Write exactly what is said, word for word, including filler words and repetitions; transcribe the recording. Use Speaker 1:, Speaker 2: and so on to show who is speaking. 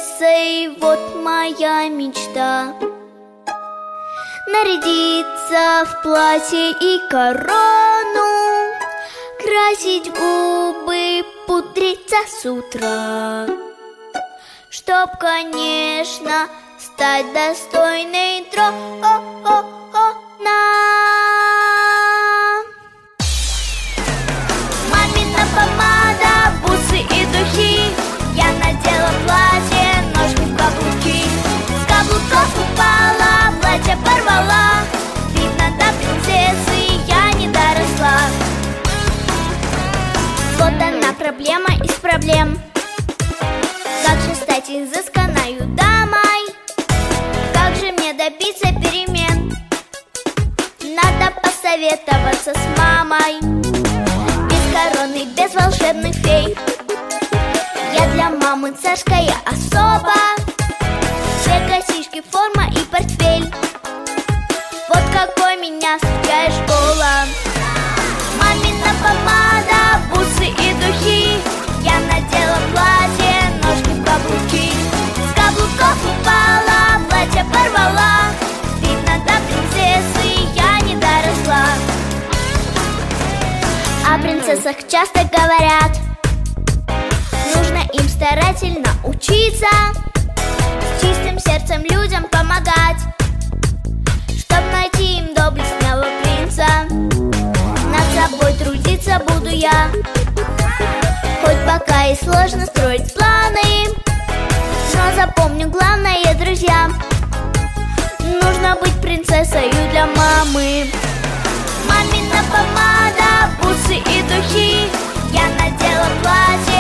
Speaker 1: принцессой, вот моя мечта. Нарядиться в платье и корону, красить губы, пудриться с утра, чтоб, конечно, стать достойной трона. Мамина помада, бусы и духи, я надела платье, ножки в каблуки. С каблуков упала, платье порвала, видно, до принцессы я не доросла. Вот она проблема из проблем. Как же стать изысканною дамой? Как же мне добиться перемен? Надо посоветоваться с мамой. Без короны, без волшебных фей, я для мамы царская особа. Две косички, форма и портфель, вот какой меня встречает школа. Мамина помада, бусы и духи, я надела платье, ножки в каблуки. С каблуков упала, платье порвала, видно, до принцессы я не доросла. О принцессах часто говорят, нужно им старательно учиться, с чистым сердцем людям помогать, чтоб найти им доблестного принца. Над собой трудиться буду я, хоть пока и сложно строить планы, но запомню главное, друзья, нужно быть принцессою для мамы. Мамина помада, бусы и духи, я надела платье,